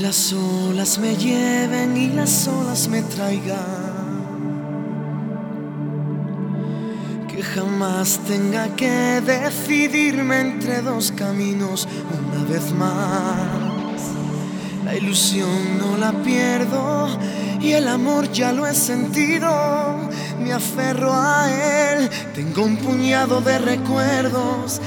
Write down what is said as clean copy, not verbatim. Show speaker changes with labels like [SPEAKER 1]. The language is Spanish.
[SPEAKER 1] las olas me lleven y las olas me traigan, que jamás tenga que decidirme entre dos caminos una vez más. La ilusión no la pierdo y el amor ya lo he sentido. Me aferro a él, tengo un puñado de recuerdos